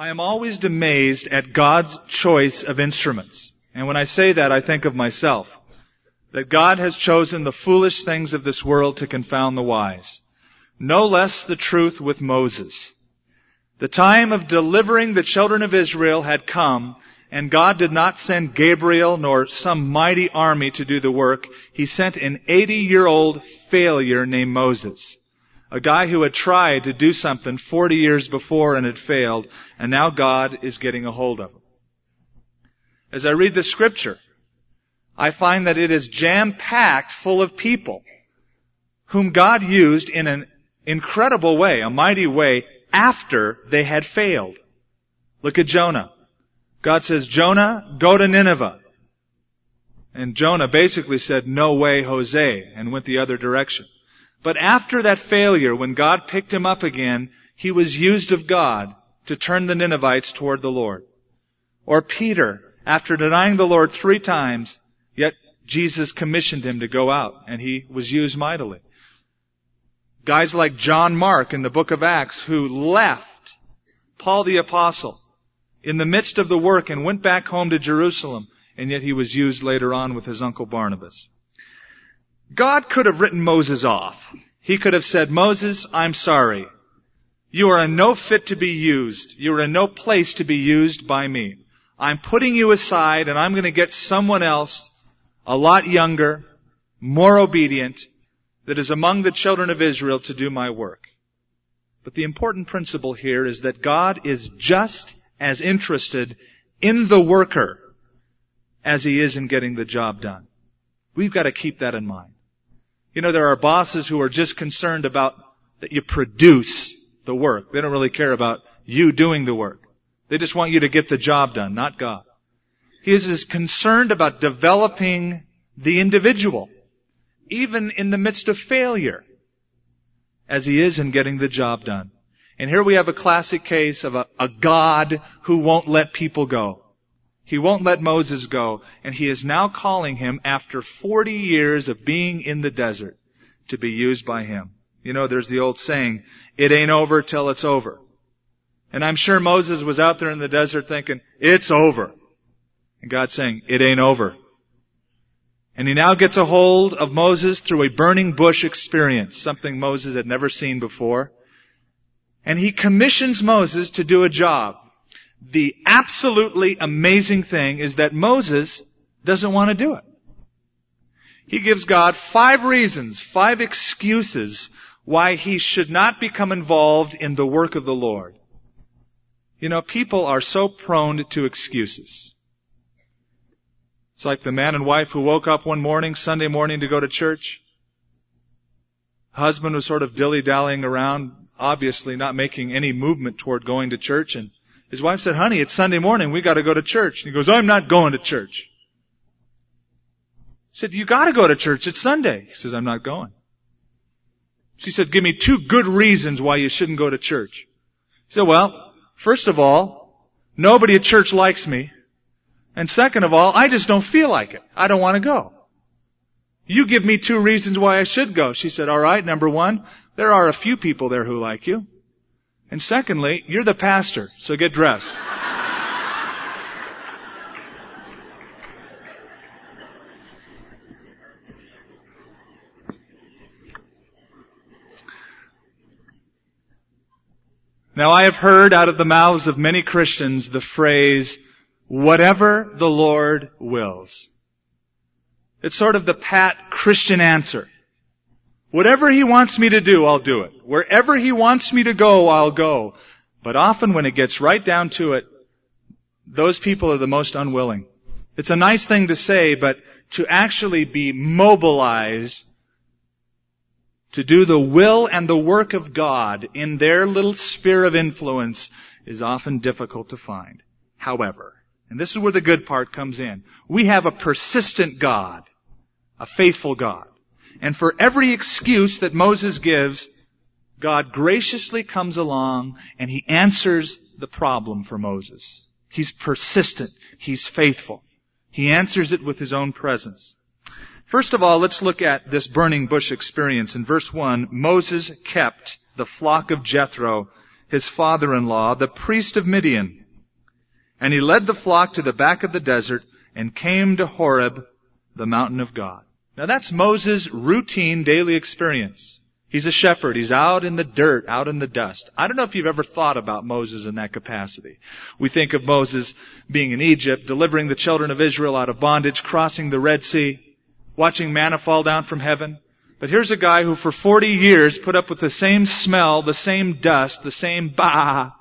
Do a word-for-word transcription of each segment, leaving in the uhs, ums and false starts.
I am always amazed at God's choice of instruments. And when I say that, I think of myself. That God has chosen the foolish things of this world to confound the wise. No less the truth with Moses. The time of delivering the children of Israel had come, and God did not send Gabriel nor some mighty army to do the work. He sent an eighty-year-old failure named Moses. A guy who had tried to do something forty years before and had failed, and now God is getting a hold of him. As I read the scripture, I find that it is jam-packed full of people whom God used in an incredible way, a mighty way, after they had failed. Look at Jonah. God says, Jonah, go to Nineveh. And Jonah basically said, no way, Jose, and went the other direction. But after that failure, when God picked him up again, he was used of God to turn the Ninevites toward the Lord. Or Peter, after denying the Lord three times, yet Jesus commissioned him to go out, and he was used mightily. Guys like John Mark in the book of Acts, who left Paul the Apostle in the midst of the work and went back home to Jerusalem, and yet he was used later on with his uncle Barnabas. God could have written Moses off. He could have said, Moses, I'm sorry. You are in no fit to be used. You are in no place to be used by me. I'm putting you aside, and I'm going to get someone else, a lot younger, more obedient, that is among the children of Israel to do my work. But the important principle here is that God is just as interested in the worker as He is in getting the job done. We've got to keep that in mind. You know, there are bosses who are just concerned about that you produce the work. They don't really care about you doing the work. They just want you to get the job done, not God. He is as concerned about developing the individual, even in the midst of failure, as He is in getting the job done. And here we have a classic case of a, a God who won't let people go. He won't let Moses go, and He is now calling him after forty years of being in the desert to be used by Him. You know, there's the old saying, it ain't over till it's over. And I'm sure Moses was out there in the desert thinking, it's over. And God's saying, it ain't over. And He now gets a hold of Moses through a burning bush experience, something Moses had never seen before. And He commissions Moses to do a job. The absolutely amazing thing is that Moses doesn't want to do it. He gives God five reasons, five excuses why he should not become involved in the work of the Lord. You know, people are so prone to excuses. It's like the man and wife who woke up one morning, Sunday morning, to go to church. Husband was sort of dilly-dallying around, obviously not making any movement toward going to church, and his wife said, honey, it's Sunday morning, we got to go to church. And he goes, I'm not going to church. She said, you got to go to church, it's Sunday. He says, I'm not going. She said, give me two good reasons why you shouldn't go to church. He said, well, first of all, nobody at church likes me. And second of all, I just don't feel like it. I don't want to go. You give me two reasons why I should go. She said, all right, number one, there are a few people there who like you. And secondly, you're the pastor, so get dressed. Now, I have heard out of the mouths of many Christians the phrase, whatever the Lord wills. It's sort of the pat Christian answer. Whatever He wants me to do, I'll do it. Wherever He wants me to go, I'll go. But often when it gets right down to it, those people are the most unwilling. It's a nice thing to say, but to actually be mobilized to do the will and the work of God in their little sphere of influence is often difficult to find. However, and this is where the good part comes in, we have a persistent God, a faithful God. And for every excuse that Moses gives, God graciously comes along and He answers the problem for Moses. He's persistent. He's faithful. He answers it with His own presence. First of all, let's look at this burning bush experience. In verse one, Moses kept the flock of Jethro, his father-in-law, the priest of Midian. And he led the flock to the back of the desert and came to Horeb, the mountain of God. Now that's Moses' routine daily experience. He's a shepherd. He's out in the dirt, out in the dust. I don't know if you've ever thought about Moses in that capacity. We think of Moses being in Egypt, delivering the children of Israel out of bondage, crossing the Red Sea, watching manna fall down from heaven. But here's a guy who for forty years put up with the same smell, the same dust, the same bah.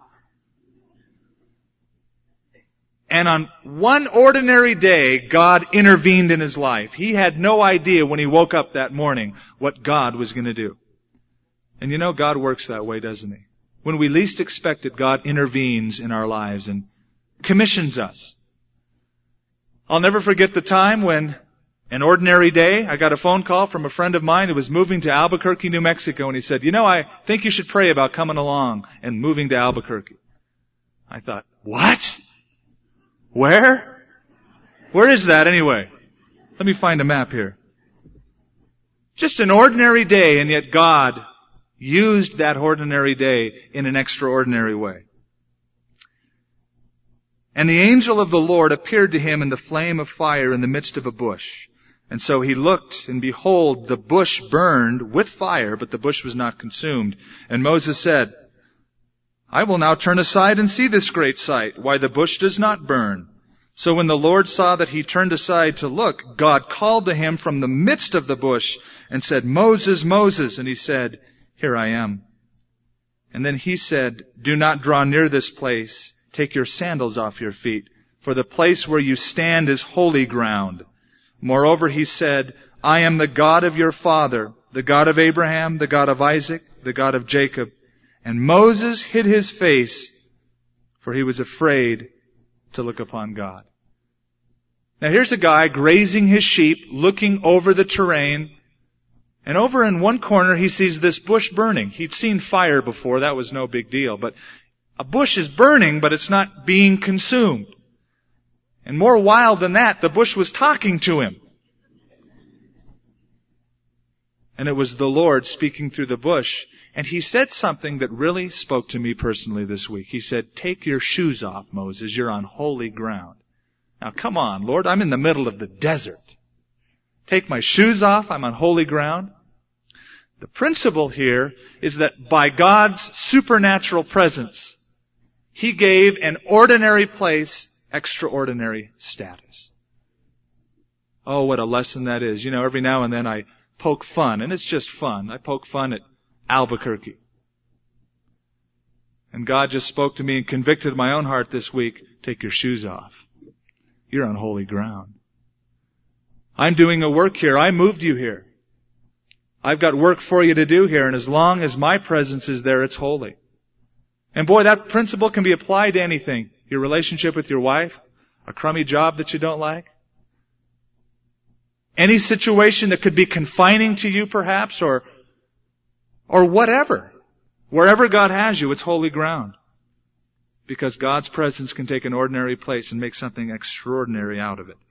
And on one ordinary day, God intervened in his life. He had no idea when he woke up that morning what God was going to do. And you know, God works that way, doesn't he? When we least expect it, God intervenes in our lives and commissions us. I'll never forget the time when, an ordinary day, I got a phone call from a friend of mine who was moving to Albuquerque, New Mexico, and he said, you know, I think you should pray about coming along and moving to Albuquerque. I thought, what? Where? Where is that anyway? Let me find a map here. Just an ordinary day, and yet God used that ordinary day in an extraordinary way. And the angel of the Lord appeared to him in the flame of fire in the midst of a bush. And so he looked, and behold, the bush burned with fire, but the bush was not consumed. And Moses said, I will now turn aside and see this great sight, why the bush does not burn. So when the Lord saw that he turned aside to look, God called to him from the midst of the bush and said, Moses, Moses. And he said, here I am. And then he said, do not draw near this place. Take your sandals off your feet, for the place where you stand is holy ground. Moreover, he said, I am the God of your father, the God of Abraham, the God of Isaac, the God of Jacob. And Moses hid his face, for he was afraid to look upon God. Now here's a guy grazing his sheep, looking over the terrain, and over in one corner he sees this bush burning. He'd seen fire before, that was no big deal, but a bush is burning, but it's not being consumed. And more wild than that, the bush was talking to him. And it was the Lord speaking through the bush. And he said something that really spoke to me personally this week. He said, take your shoes off, Moses. You're on holy ground. Now come on, Lord, I'm in the middle of the desert. Take my shoes off, I'm on holy ground. The principle here is that by God's supernatural presence, He gave an ordinary place extraordinary status. Oh, what a lesson that is. You know, every now and then I poke fun, and it's just fun. I poke fun at Albuquerque. And God just spoke to me and convicted my own heart this week. Take your shoes off. You're on holy ground. I'm doing a work here. I moved you here. I've got work for you to do here, and as long as my presence is there, it's holy. And boy, that principle can be applied to anything. Your relationship with your wife, a crummy job that you don't like, any situation that could be confining to you perhaps, or or whatever. Wherever God has you, it's holy ground. Because God's presence can take an ordinary place and make something extraordinary out of it.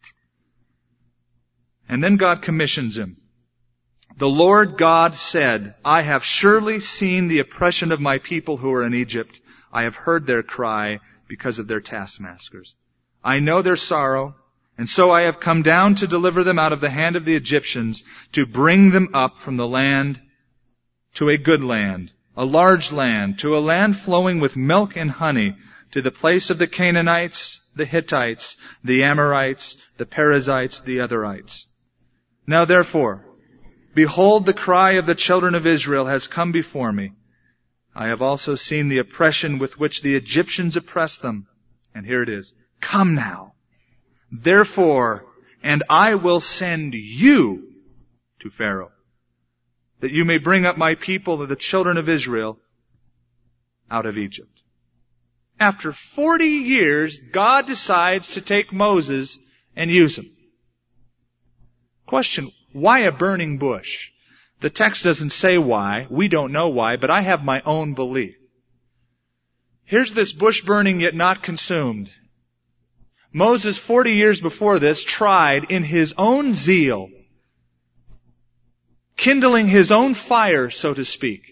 And then God commissions him. The Lord God said, I have surely seen the oppression of my people who are in Egypt. I have heard their cry because of their taskmasters. I know their sorrow, and so I have come down to deliver them out of the hand of the Egyptians, to bring them up from the land to a good land, a large land, to a land flowing with milk and honey, to the place of the Canaanites, the Hittites, the Amorites, the Perizzites, the Otherites. Now therefore, behold, the cry of the children of Israel has come before me. I have also seen the oppression with which the Egyptians oppress them. And here it is. Come now, therefore, and I will send you to Pharaoh, that you may bring up my people, the children of Israel, out of Egypt. After forty years, God decides to take Moses and use him. Question, why a burning bush? The text doesn't say why. We don't know why, but I have my own belief. Here's this bush burning yet not consumed. Moses, forty years before this, tried in his own zeal, kindling his own fire, so to speak,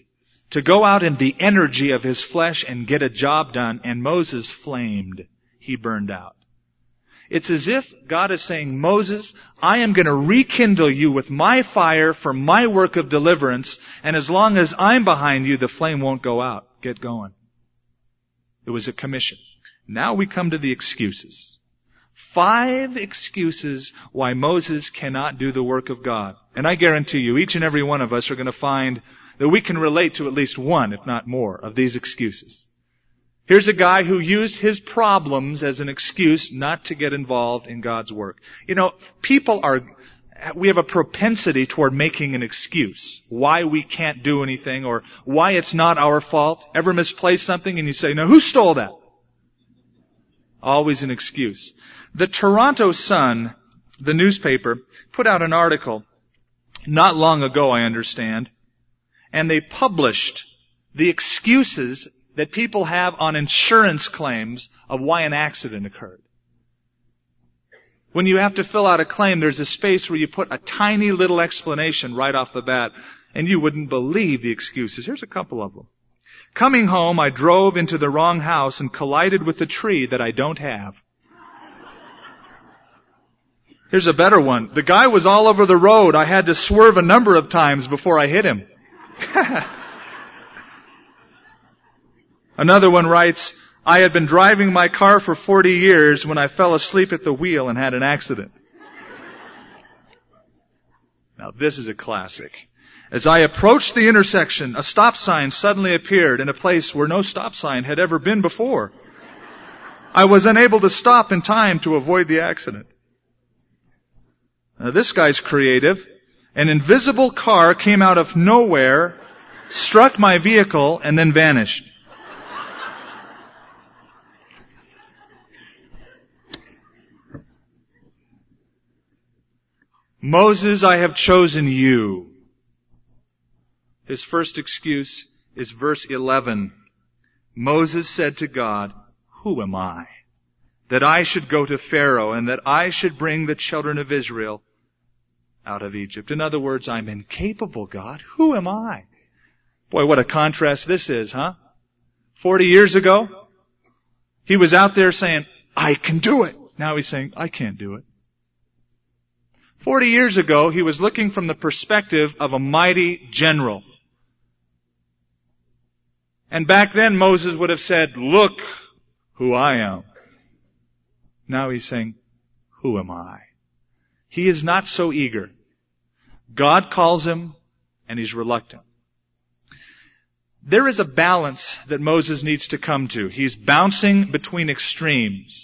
to go out in the energy of his flesh and get a job done, and Moses flamed. He burned out. It's as if God is saying, Moses, I am going to rekindle you with my fire for my work of deliverance, and as long as I'm behind you, the flame won't go out. Get going. It was a commission. Now we come to the excuses. Five excuses why Moses cannot do the work of God. And I guarantee you, each and every one of us are going to find that we can relate to at least one, if not more, of these excuses. Here's a guy who used his problems as an excuse not to get involved in God's work. You know, people are, we have a propensity toward making an excuse. Why we can't do anything or why it's not our fault. Ever misplace something and you say, now who stole that? Always an excuse. The Toronto Sun, the newspaper, put out an article not long ago, I understand, and they published the excuses that people have on insurance claims of why an accident occurred. When you have to fill out a claim, there's a space where you put a tiny little explanation right off the bat, and you wouldn't believe the excuses. Here's a couple of them. Coming home, I drove into the wrong house and collided with a tree that I don't have. Here's a better one. The guy was all over the road. I had to swerve a number of times before I hit him. Another one writes, I had been driving my car for forty years when I fell asleep at the wheel and had an accident. Now this is a classic. As I approached the intersection, a stop sign suddenly appeared in a place where no stop sign had ever been before. I was unable to stop in time to avoid the accident. Now this guy's creative. An invisible car came out of nowhere, struck my vehicle, and then vanished. Moses, I have chosen you. His first excuse is verse eleven. Moses said to God, who am I, that I should go to Pharaoh and that I should bring the children of Israel out of Egypt? In other words, I'm incapable, God. Who am I? Boy, what a contrast this is, huh? Forty years ago, he was out there saying, I can do it. Now he's saying, I can't do it. Forty years ago, he was looking from the perspective of a mighty general. And back then, Moses would have said, look who I am. Now he's saying, who am I? He is not so eager. God calls him, and he's reluctant. There is a balance that Moses needs to come to. He's bouncing between extremes.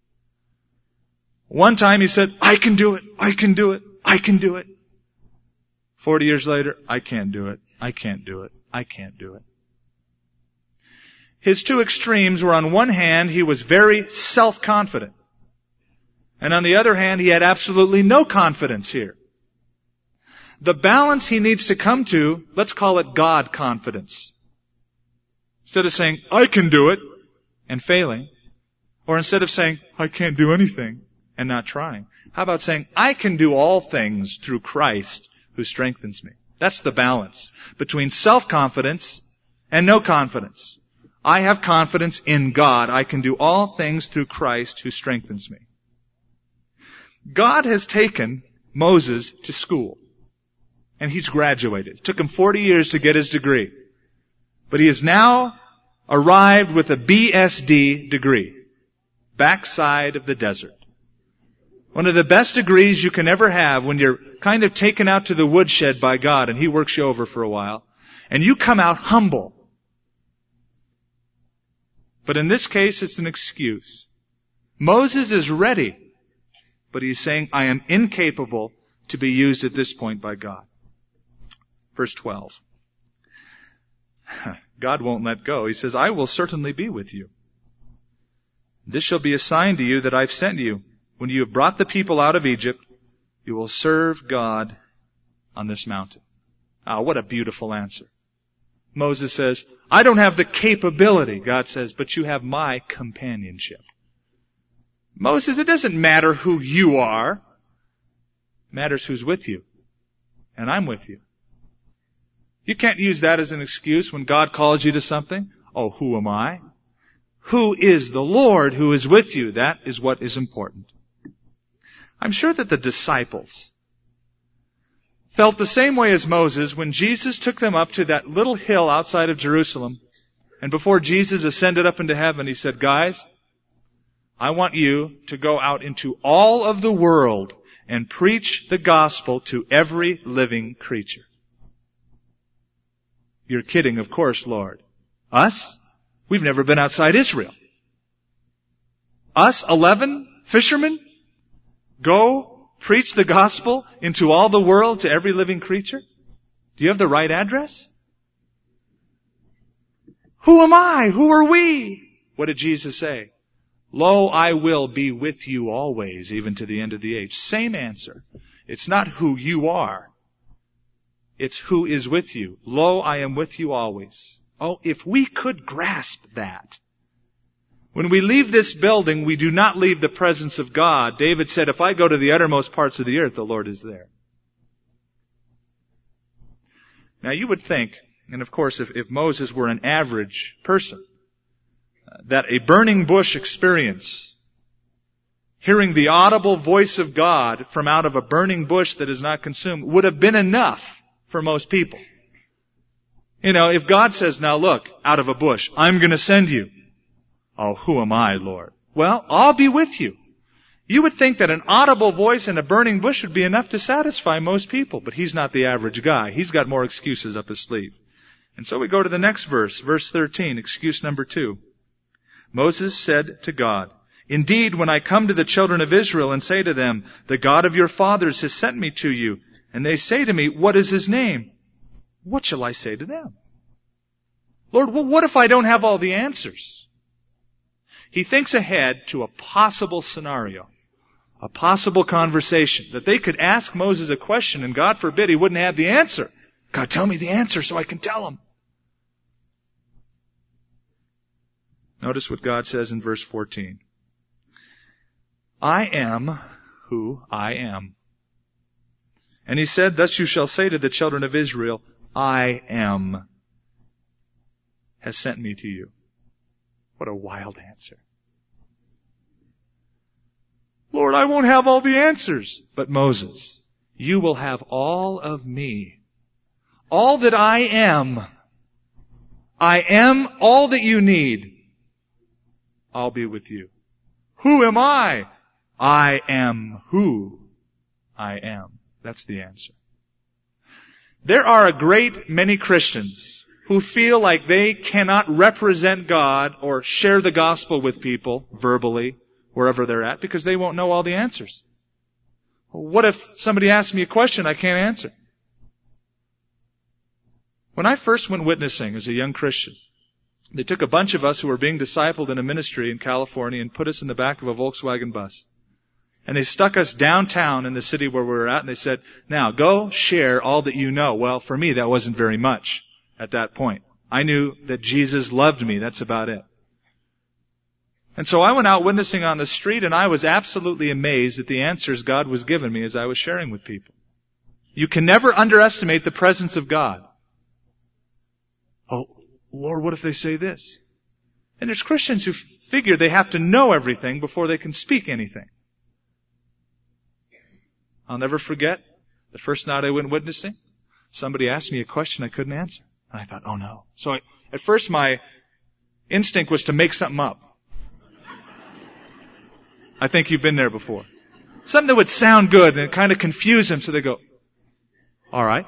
One time he said, I can do it, I can do it, I can do it. Forty years later, I can't do it, I can't do it, I can't do it. His two extremes were, on one hand, he was very self-confident. And on the other hand, he had absolutely no confidence here. The balance he needs to come to, let's call it God confidence. Instead of saying, I can do it, and failing. Or instead of saying, I can't do anything, and not trying. How about saying, I can do all things through Christ who strengthens me? That's the balance between self-confidence and no confidence. I have confidence in God. I can do all things through Christ who strengthens me. God has taken Moses to school. And he's graduated. It took him forty years to get his degree. But he has now arrived with a B S D degree. Backside of the desert. One of the best degrees you can ever have when you're kind of taken out to the woodshed by God and he works you over for a while. And you come out humble. But in this case, it's an excuse. Moses is ready, but he's saying, I am incapable to be used at this point by God. Verse twelve. God won't let go. He says, I will certainly be with you. This shall be a sign to you that I've sent you. When you have brought the people out of Egypt, you will serve God on this mountain. Ah, what a beautiful answer. Moses says, I don't have the capability, God says, but you have my companionship. Moses, it doesn't matter who you are. It matters who's with you. And I'm with you. You can't use that as an excuse when God calls you to something. Oh, who am I? Who is the Lord who is with you? That is what is important. I'm sure that the disciples felt the same way as Moses when Jesus took them up to that little hill outside of Jerusalem. And before Jesus ascended up into heaven, he said, guys, I want you to go out into all of the world and preach the gospel to every living creature. You're kidding, of course, Lord. Us? We've never been outside Israel. Us, eleven fishermen, go preach the gospel into all the world to every living creature? Do you have the right address? Who am I? Who are we? What did Jesus say? Lo, I will be with you always, even to the end of the age. Same answer. It's not who you are. It's who is with you. Lo, I am with you always. Oh, if we could grasp that. When we leave this building, we do not leave the presence of God. David said, if I go to the uttermost parts of the earth, the Lord is there. Now you would think, and of course if, if Moses were an average person, uh, that a burning bush experience, hearing the audible voice of God from out of a burning bush that is not consumed, would have been enough for most people. You know, if God says, now look, out of a bush, I'm going to send you. Oh, who am I, Lord? Well, I'll be with you. You would think that an audible voice in a burning bush would be enough to satisfy most people, but he's not the average guy. He's got more excuses up his sleeve. And so we go to the next verse, verse thirteen, excuse number two. Moses said to God, indeed, when I come to the children of Israel and say to them, the God of your fathers has sent me to you, and they say to me, what is his name? What shall I say to them? Lord, well, what if I don't have all the answers? He thinks ahead to a possible scenario, a possible conversation, that they could ask Moses a question, and God forbid he wouldn't have the answer. God, tell me the answer so I can tell him. Notice what God says in verse fourteen. I am who I am. And he said, thus you shall say to the children of Israel, I am has sent me to you. What a wild answer. Lord, I won't have all the answers. But Moses, you will have all of me. All that I am. I am all that you need. I'll be with you. Who am I? I am who I am. That's the answer. There are a great many Christians who feel like they cannot represent God or share the gospel with people verbally, wherever they're at, because they won't know all the answers. What if somebody asks me a question I can't answer? When I first went witnessing as a young Christian, they took a bunch of us who were being discipled in a ministry in California and put us in the back of a Volkswagen bus. And they stuck us downtown in the city where we were at, and they said, now go share all that you know. Well, for me, that wasn't very much at that point. I knew that Jesus loved me. That's about it. And so I went out witnessing on the street, and I was absolutely amazed at the answers God was giving me as I was sharing with people. You can never underestimate the presence of God. Oh, Lord, what if they say this? And there's Christians who figure they have to know everything before they can speak anything. I'll never forget the first night I went witnessing. Somebody asked me a question I couldn't answer. And I thought, oh no. So I, at first my instinct was to make something up. I think you've been there before. Something that would sound good and kind of confuse them so they go, all right.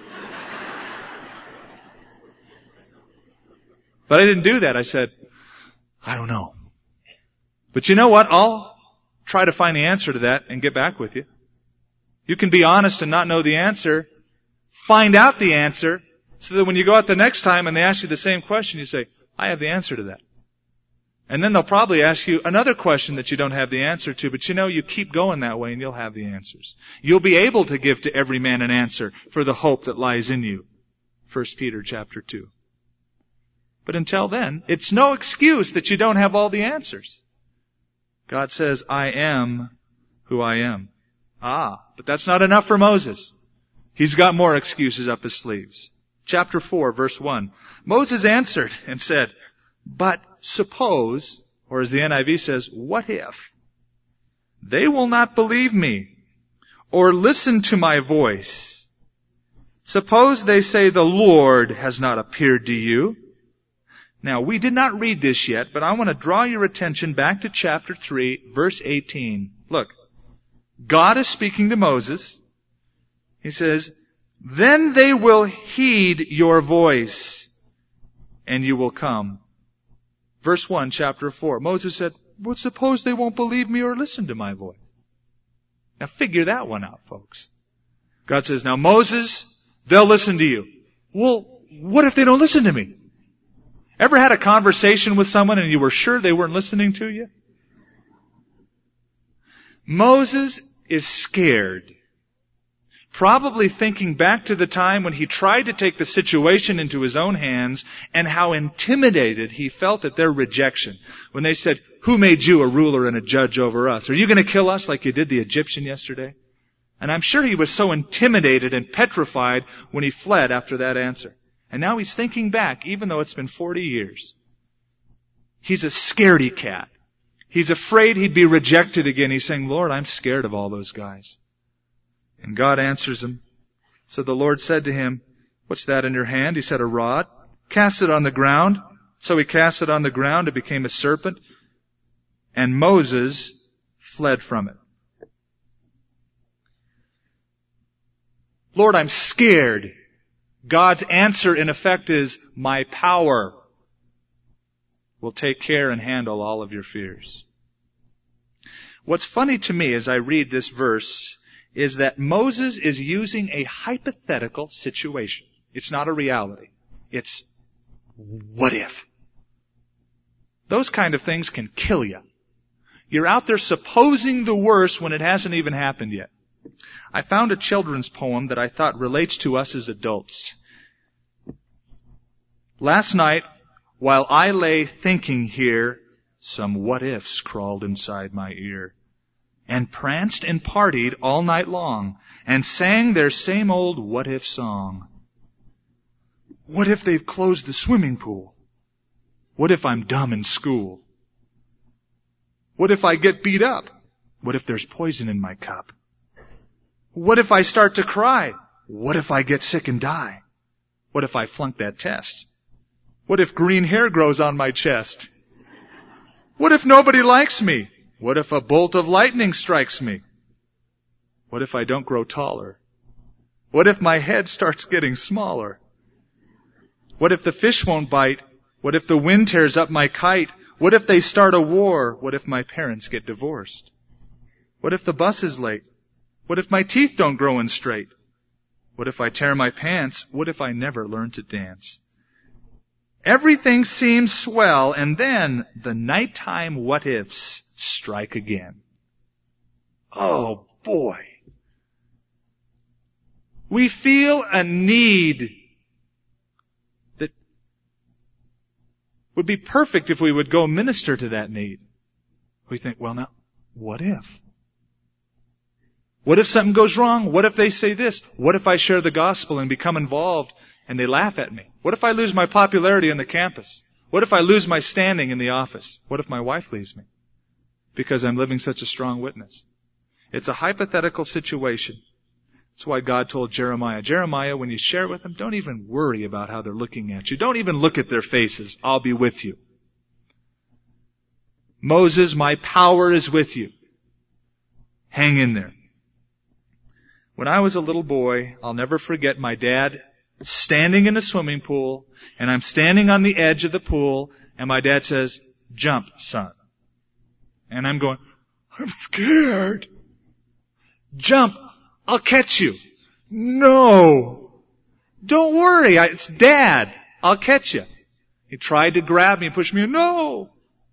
But I didn't do that. I said, I don't know. But you know what? I'll try to find the answer to that and get back with you. You can be honest and not know the answer. Find out the answer so that when you go out the next time and they ask you the same question, you say, I have the answer to that. And then they'll probably ask you another question that you don't have the answer to, but you know, you keep going that way and you'll have the answers. You'll be able to give to every man an answer for the hope that lies in you. First Peter chapter two. But until then, it's no excuse that you don't have all the answers. God says, I am who I am. Ah, but that's not enough for Moses. He's got more excuses up his sleeves. chapter four, verse one. Moses answered and said, but suppose, or as the N I V says, what if? They will not believe me or listen to my voice. Suppose they say the Lord has not appeared to you. Now, we did not read this yet, but I want to draw your attention back to chapter three, verse eighteen. Look, God is speaking to Moses. He says, then they will heed your voice, and you will come. Verse one, chapter four. Moses said, well, suppose they won't believe me or listen to my voice. Now figure that one out, folks. God says, now Moses, they'll listen to you. Well, what if they don't listen to me? Ever had a conversation with someone and you were sure they weren't listening to you? Moses is scared. Probably thinking back to the time when he tried to take the situation into his own hands and how intimidated he felt at their rejection. When they said, who made you a ruler and a judge over us? Are you going to kill us like you did the Egyptian yesterday? And I'm sure he was so intimidated and petrified when he fled after that answer. And now he's thinking back, even though it's been forty years. He's a scaredy cat. He's afraid he'd be rejected again. He's saying, Lord, I'm scared of all those guys. And God answers him. So the Lord said to him, what's that in your hand? He said, a rod. Cast it on the ground. So he cast it on the ground. It became a serpent. And Moses fled from it. Lord, I'm scared. God's answer, in effect, is, my power will take care and handle all of your fears. What's funny to me as I read this verse is that Moses is using a hypothetical situation. It's not a reality. It's, what if? Those kind of things can kill you. You're out there supposing the worst when it hasn't even happened yet. I found a children's poem that I thought relates to us as adults. Last night, while I lay thinking here, some what-ifs crawled inside my ear, and pranced and partied all night long, and sang their same old what-if song. What if they've closed the swimming pool? What if I'm dumb in school? What if I get beat up? What if there's poison in my cup? What if I start to cry? What if I get sick and die? What if I flunk that test? What if green hair grows on my chest? What if nobody likes me? What if a bolt of lightning strikes me? What if I don't grow taller? What if my head starts getting smaller? What if the fish won't bite? What if the wind tears up my kite? What if they start a war? What if my parents get divorced? What if the bus is late? What if my teeth don't grow in straight? What if I tear my pants? What if I never learn to dance? Everything seems swell, and then the nighttime what-ifs strike again. Oh boy. We feel a need that would be perfect if we would go minister to that need. We think, well now, what if? What if something goes wrong? What if they say this? What if I share the gospel and become involved and they laugh at me? What if I lose my popularity on the campus? What if I lose my standing in the office? What if my wife leaves me? Because I'm living such a strong witness. It's a hypothetical situation. That's why God told Jeremiah, Jeremiah, when you share with them, don't even worry about how they're looking at you. Don't even look at their faces. I'll be with you. Moses, my power is with you. Hang in there. When I was a little boy, I'll never forget my dad standing in a swimming pool, and I'm standing on the edge of the pool, and my dad says, jump, son. And I'm going, I'm scared. Jump, I'll catch you. No. Don't worry, I, it's Dad. I'll catch you. He tried to grab me and push me. No.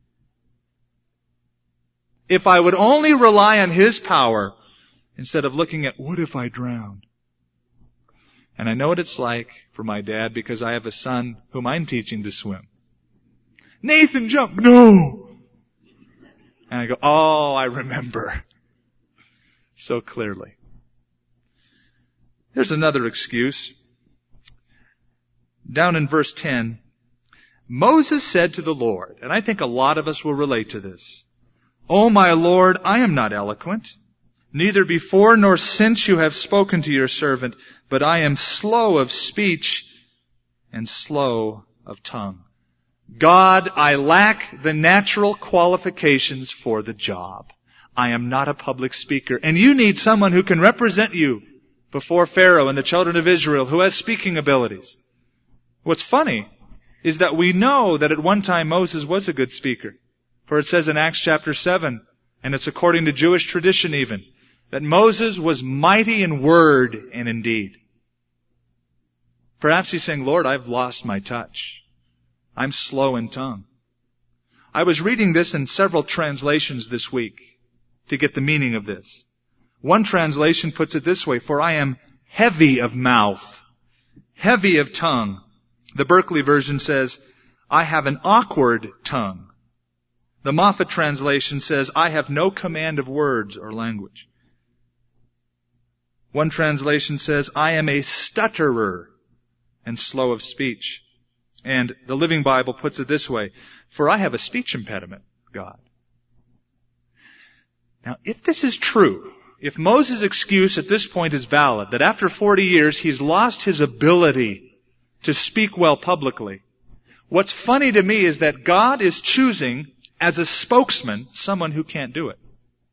If I would only rely on His power, instead of looking at, what if I drowned? And I know what it's like for my dad because I have a son whom I'm teaching to swim. Nathan, jump. No. And I go, oh, I remember. So clearly. There's another excuse. down in verse ten, Moses said to the Lord, and I think a lot of us will relate to this, "O my Lord, I am not eloquent, neither before nor since you have spoken to your servant, but I am slow of speech and slow of tongue." God, I lack the natural qualifications for the job. I am not a public speaker. And you need someone who can represent you before Pharaoh and the children of Israel, who has speaking abilities. What's funny is that we know that at one time Moses was a good speaker. For it says in Acts chapter seven, and it's according to Jewish tradition even, that Moses was mighty in word and in deed. Perhaps he's saying, "Lord, I've lost my touch. I'm slow in tongue." I was reading this in several translations this week to get the meaning of this. One translation puts it this way, "For I am heavy of mouth, heavy of tongue." The Berkeley version says, "I have an awkward tongue." The Moffat translation says, "I have no command of words or language." One translation says, "I am a stutterer and slow of speech." And the Living Bible puts it this way, "For I have a speech impediment, God." Now, if this is true, if Moses' excuse at this point is valid, that after forty years he's lost his ability to speak well publicly, what's funny to me is that God is choosing as a spokesman someone who can't do it.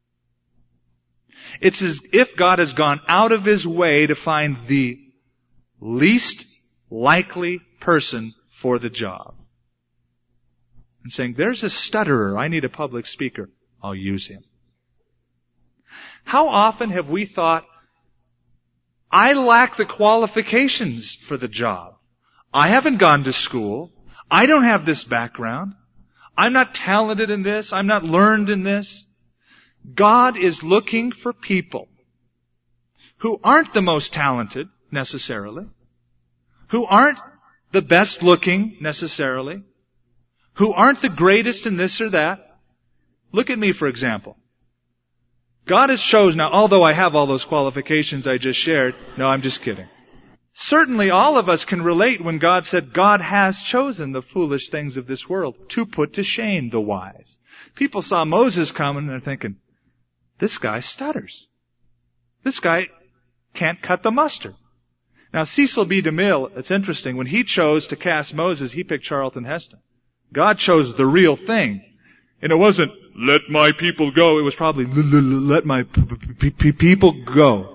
It's as if God has gone out of His way to find the least likely person for the job. And saying, "There's a stutterer. I need a public speaker. I'll use him." How often have we thought, "I lack the qualifications for the job. I haven't gone to school. I don't have this background. I'm not talented in this. I'm not learned in this." God is looking for people who aren't the most talented necessarily, who aren't the best looking necessarily, who aren't the greatest in this or that. Look at me, for example. God has chosen, now although I have all those qualifications I just shared, no, I'm just kidding. Certainly all of us can relate when God said, God has chosen the foolish things of this world to put to shame the wise. People saw Moses coming and they're thinking, this guy stutters. This guy can't cut the mustard. Now Cecil B. DeMille, it's interesting, when he chose to cast Moses, he picked Charlton Heston. God chose the real thing. And it wasn't, let my people go. It was probably, let my p- p- people go.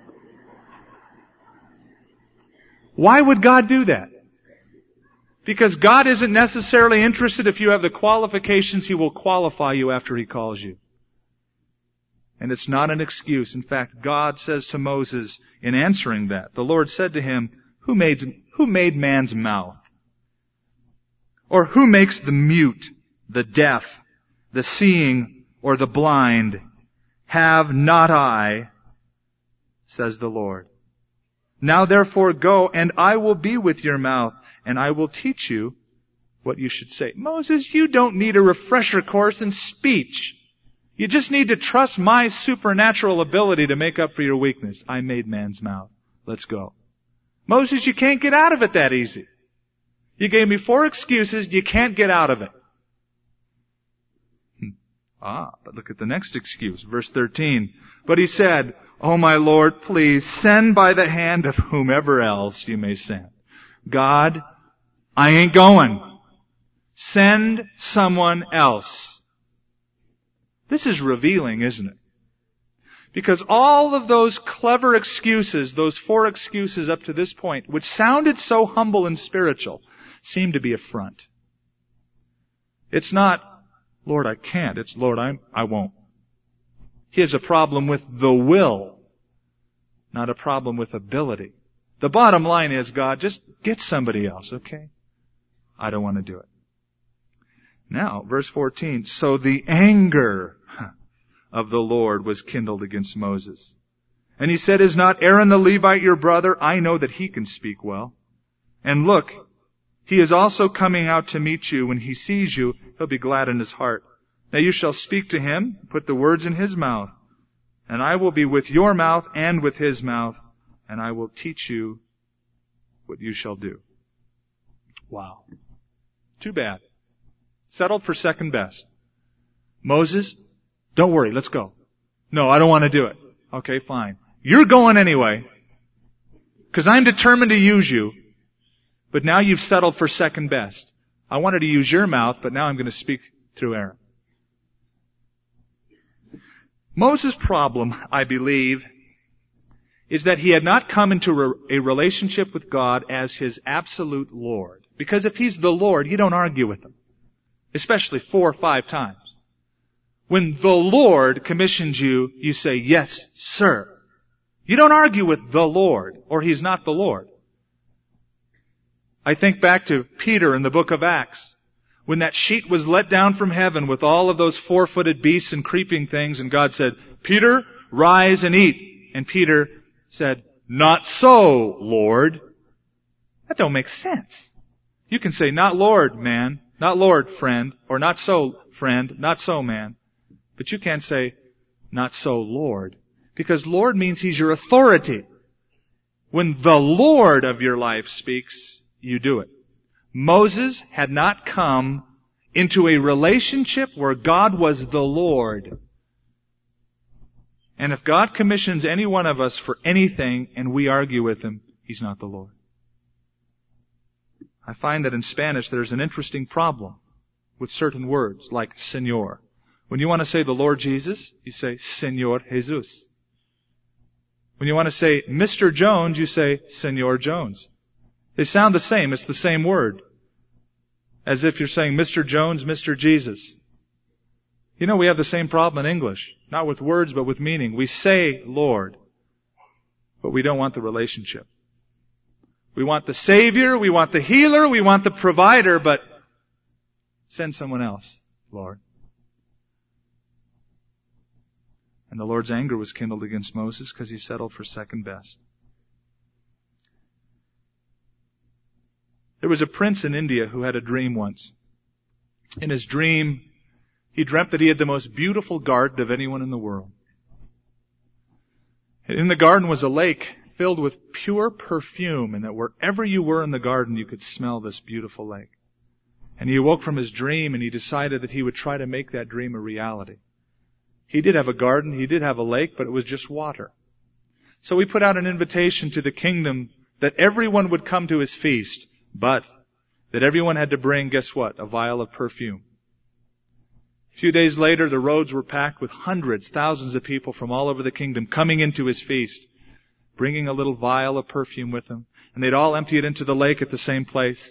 Why would God do that? Because God isn't necessarily interested if you have the qualifications. He will qualify you after He calls you. And it's not an excuse. In fact, God says to Moses in answering that, the Lord said to him, who made, who made man's mouth? Or who makes the mute, the deaf, the seeing, or the blind? Have not I, says the Lord. Now therefore go, and I will be with your mouth, and I will teach you what you should say. Moses, you don't need a refresher course in speech. You just need to trust my supernatural ability to make up for your weakness. I made man's mouth. Let's go. Moses, you can't get out of it that easy. You gave me four excuses. You can't get out of it. Hmm. Ah, but look at the next excuse. Verse thirteen. But he said, Oh my Lord, please send by the hand of whomever else you may send. God, I ain't going. Send someone else. This is revealing, isn't it? Because all of those clever excuses, those four excuses up to this point, which sounded so humble and spiritual, seem to be a front. It's not, Lord, I can't. It's, Lord, I, I won't. He has a problem with the will, not a problem with ability. The bottom line is, God, just get somebody else, okay? I don't want to do it. Now, verse fourteen, so the anger of the Lord was kindled against Moses. And he said, is not Aaron the Levite your brother? I know that he can speak well. And look, he is also coming out to meet you. When he sees you, he'll be glad in his heart. Now you shall speak to him, put the words in his mouth, and I will be with your mouth and with his mouth, and I will teach you what you shall do. Wow. Too bad. Settled for second best. Moses, don't worry, let's go. No, I don't want to do it. Okay, fine. You're going anyway, because I'm determined to use you, but now you've settled for second best. I wanted to use your mouth, but now I'm going to speak through Aaron. Moses' problem, I believe, is that he had not come into a relationship with God as his absolute Lord. Because if he's the Lord, you don't argue with him. Especially four or five times. When the Lord commissions you, you say, yes, sir. You don't argue with the Lord, or he's not the Lord. I think back to Peter in the book of Acts, when that sheet was let down from heaven with all of those four-footed beasts and creeping things, and God said, Peter, rise and eat. And Peter said, not so, Lord. That don't make sense. You can say, not Lord, man, not Lord, friend, or not so, friend, not so, man. But you can't say, not so, Lord. Because Lord means He's your authority. When the Lord of your life speaks, you do it. Moses had not come into a relationship where God was the Lord. And if God commissions any one of us for anything and we argue with Him, He's not the Lord. I find that in Spanish there's an interesting problem with certain words like Señor. When you want to say the Lord Jesus, you say Señor Jesus. When you want to say Mister Jones, you say Señor Jones. They sound the same. It's the same word. As if you're saying Mister Jones, Mister Jesus. You know, we have the same problem in English. Not with words, but with meaning. We say Lord, but we don't want the relationship. We want the Savior, we want the healer, we want the provider, but send someone else, Lord. And the Lord's anger was kindled against Moses because he settled for second best. There was a prince in India who had a dream once. In his dream, he dreamt that he had the most beautiful garden of anyone in the world. In the garden was a lake filled with pure perfume, and that wherever you were in the garden, you could smell this beautiful lake. And he awoke from his dream, and he decided that he would try to make that dream a reality. He did have a garden, he did have a lake, but it was just water. So he put out an invitation to the kingdom that everyone would come to his feast, but that everyone had to bring, guess what? A vial of perfume. A few days later, the roads were packed with hundreds, thousands of people from all over the kingdom coming into his feast, bringing a little vial of perfume with them. And they'd all empty it into the lake at the same place.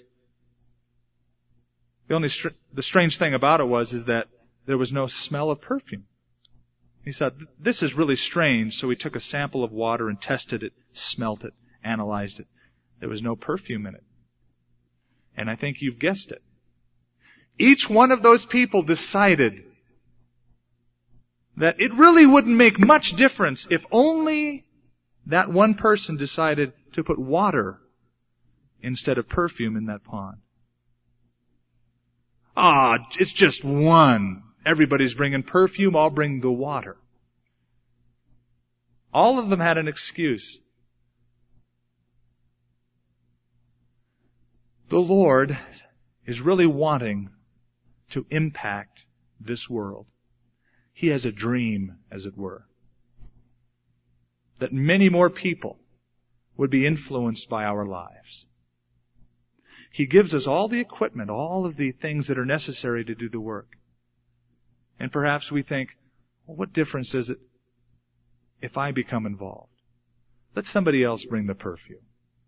The only, str- the strange thing about it was, is that there was no smell of perfume. He said, this is really strange. So he took a sample of water and tested it, smelt it, analyzed it. There was no perfume in it. And I think you've guessed it. Each one of those people decided that it really wouldn't make much difference if only that one person decided to put water instead of perfume in that pond. Ah, it's just one. Everybody's bringing perfume, I'll bring the water. All of them had an excuse. The Lord is really wanting to impact this world. He has a dream, as it were, that many more people would be influenced by our lives. He gives us all the equipment, all of the things that are necessary to do the work. And perhaps we think, well, what difference is it if I become involved? Let somebody else bring the perfume.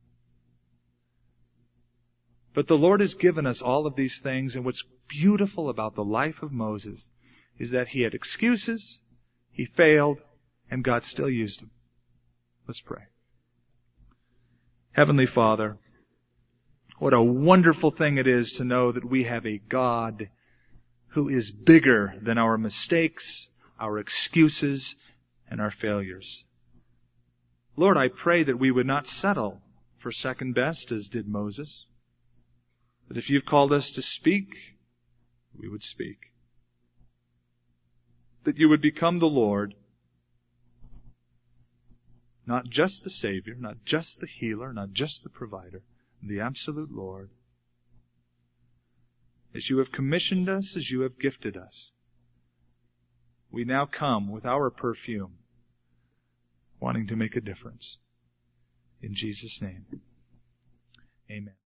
But the Lord has given us all of these things, and what's beautiful about the life of Moses is that he had excuses, he failed, and God still used him. Let's pray. Heavenly Father, what a wonderful thing it is to know that we have a God who is bigger than our mistakes, our excuses, and our failures. Lord, I pray that we would not settle for second best as did Moses. That if you've called us to speak, we would speak. That you would become the Lord, not just the Savior, not just the healer, not just the provider, the absolute Lord. as you have commissioned us, as you have gifted us. We now come with our perfume, wanting to make a difference. In Jesus' name, amen.